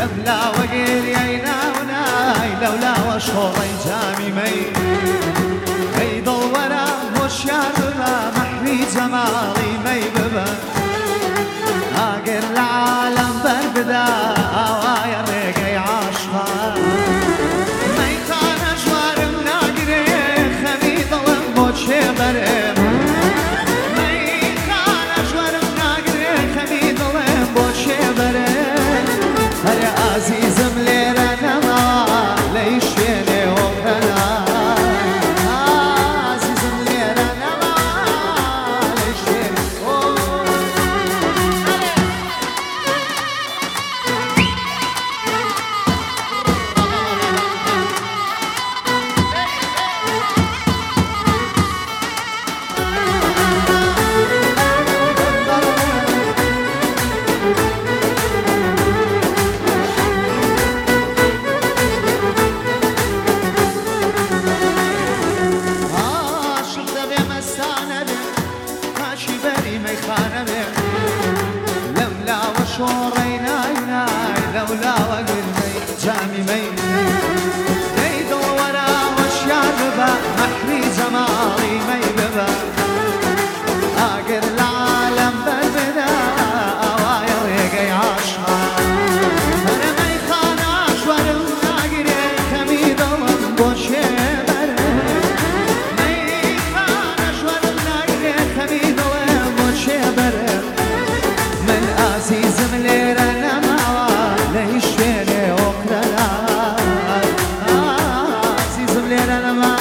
لملا وقيرينا وناي لولا وشوري جامي مي اي دورا وشيارنا محري جمالي مي ببا اقر العالم بربدا اوايا ريقي عاشقا ميتان اشوار مناقري خميد وموشي برم ميتان اشوار مناقري خميد وموشي برم هل عزيزم ليرنا ما ليش يلي وكنا عزيزم ليرنا ما ليش يلي لولا وقلبي جامي مي ليدو ورا وشيار ببا محري جمالي مي ببا اقر العالم بالبدا اوايا ويقي عاشقا انا مي خاناش ورمناقري خميد الله بوشي بره مي خاناش ورمناقري خميد الله بوشي بره من عزيز مليرنا ليش فيني وقتنا عزيز ملينا